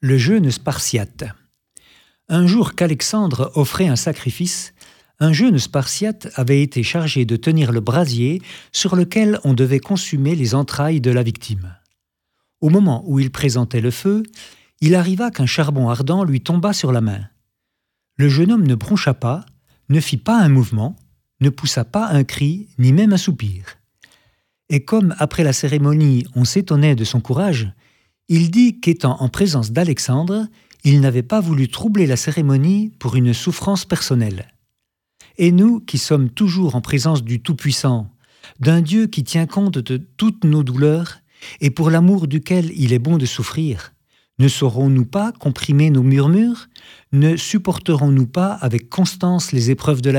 Le jeûne spartiate. Un jour qu'Alexandre offrait un sacrifice, un jeune spartiate avait été chargé de tenir le brasier sur lequel on devait consumer les entrailles de la victime. Au moment où il présentait le feu, il arriva qu'un charbon ardent lui tomba sur la main. Le jeune homme ne broncha pas, ne fit pas un mouvement, ne poussa pas un cri, ni même un soupir. Et comme après la cérémonie on s'étonnait de son courage, il dit qu'étant en présence d'Alexandre, il n'avait pas voulu troubler la cérémonie pour une souffrance personnelle. Et nous, qui sommes toujours en présence du Tout-Puissant, d'un Dieu qui tient compte de toutes nos douleurs et pour l'amour duquel il est bon de souffrir, ne saurons-nous pas comprimer nos murmures? Ne supporterons-nous pas avec constance les épreuves de la vie ?